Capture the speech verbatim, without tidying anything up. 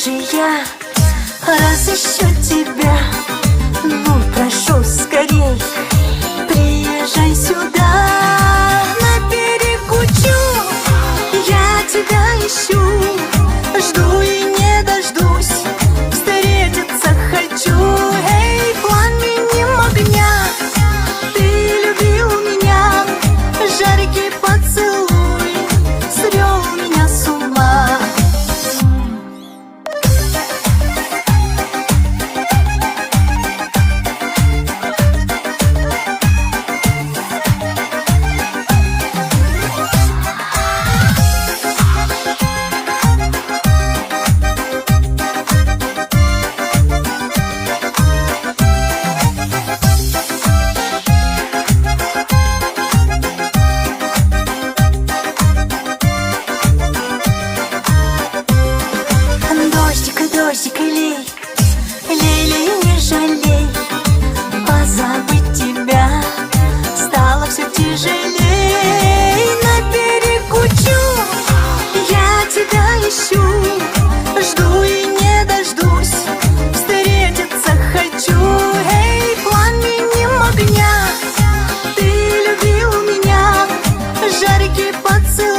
же я разыщу тебя? Ну, прошу, скорей, приезжай сюда. На берегу Чу я тебя ищу, жду и не дождусь, встретиться хочу. Эй, пламенем огня, ты любил меня, жаркий поцелуй свел меня с ума. Дождик, лей, лей, лей, не жалей. Позабыть тебя стало все тяжелей. На берегу Чу я тебя ищу, жду и не дождусь, встретиться хочу. Эй, пламенем огня, ты любил меня, жаркий поцелуй